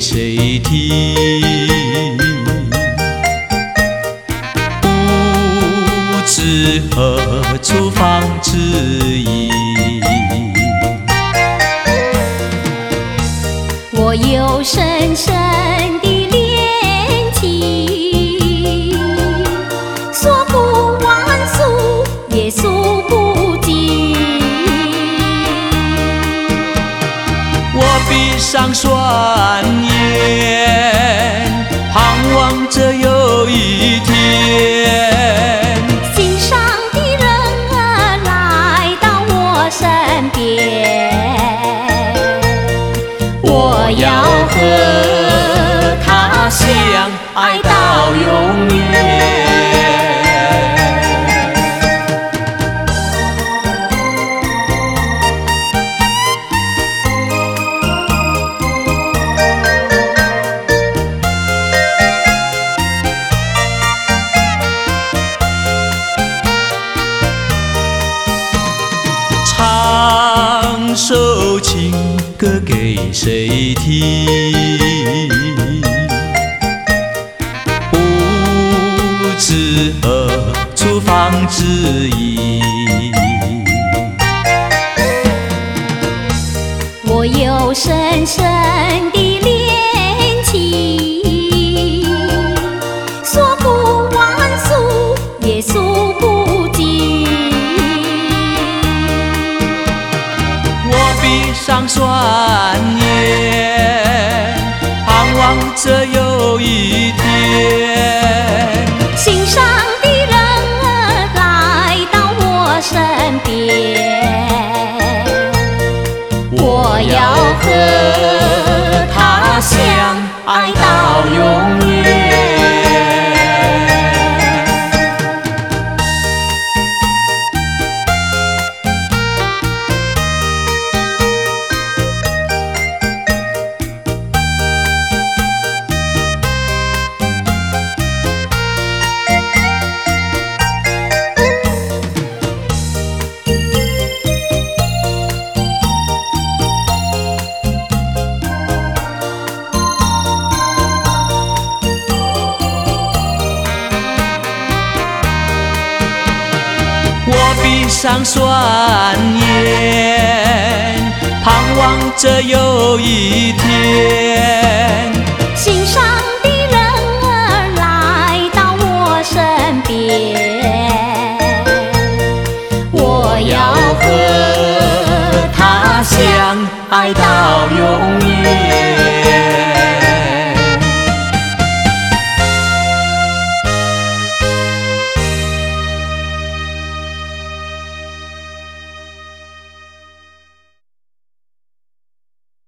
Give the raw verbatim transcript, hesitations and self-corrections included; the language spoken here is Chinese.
谁听？不知何处方知音。 我有深深的恋情，说不完数也数不尽。 我闭上双眼，盼望着有一天， 心上的人儿来到我身边，我要和他相爱到永远。唱首情歌给谁听？不知何处方知音。我有深深的恋情，说不完数也数不尽。 我闭上双眼，盼望着有一天， 心上的人儿来到我身边，我要和他相爱到永远。我闭上双眼，盼望着有一天，心上的人儿来到我身边，我要和他相爱到永远。